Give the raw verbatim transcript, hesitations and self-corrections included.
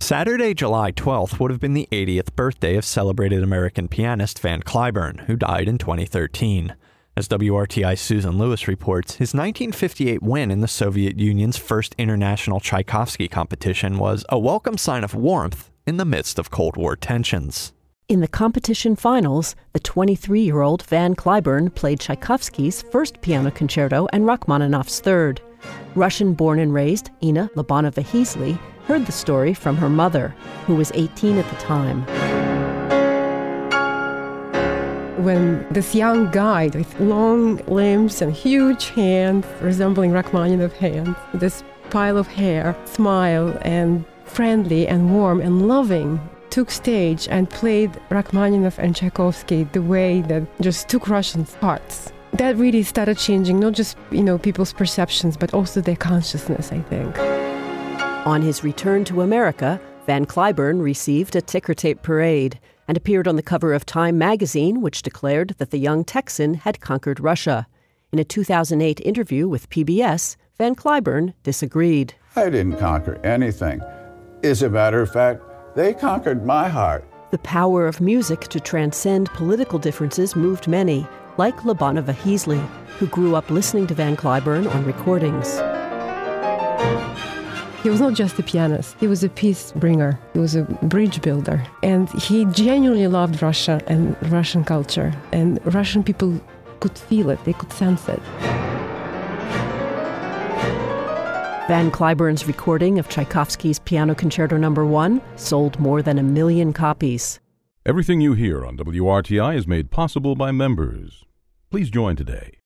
Saturday, July twelfth would have been the eightieth birthday of celebrated American pianist Van Cliburn, who died in twenty thirteen. As W R T I's Susan Lewis reports, his nineteen fifty-eight win in the Soviet Union's first international Tchaikovsky competition was a welcome sign of warmth in the midst of Cold War tensions. In the competition finals, the twenty-three-year-old Van Cliburn played Tchaikovsky's first piano concerto and Rachmaninoff's third. Russian-born and raised Ina Lobanova-Heasley heard the story from her mother, who was eighteen at the time. When this young guy with long limbs and huge hands, resembling Rachmaninoff hands, this pile of hair, smile and friendly and warm and loving, took stage and played Rachmaninoff and Tchaikovsky the way that just took Russians' hearts. That really started changing not just, you know, people's perceptions, but also their consciousness, I think. On his return to America, Van Cliburn received a ticker tape parade and appeared on the cover of Time magazine, which declared that the young Texan had conquered Russia. In a two thousand eight interview with P B S, Van Cliburn disagreed. I didn't conquer anything. As a matter of fact, they conquered my heart. The power of music to transcend political differences moved many, like Lobanova-Heasley, who grew up listening to Van Cliburn on recordings. He was not just a pianist, he was a peace bringer, he was a bridge builder. And he genuinely loved Russia and Russian culture. And Russian people could feel it, they could sense it. Van Cliburn's recording of Tchaikovsky's Piano Concerto Number One sold more than a million copies. Everything you hear on W R T I is made possible by members. Please join today.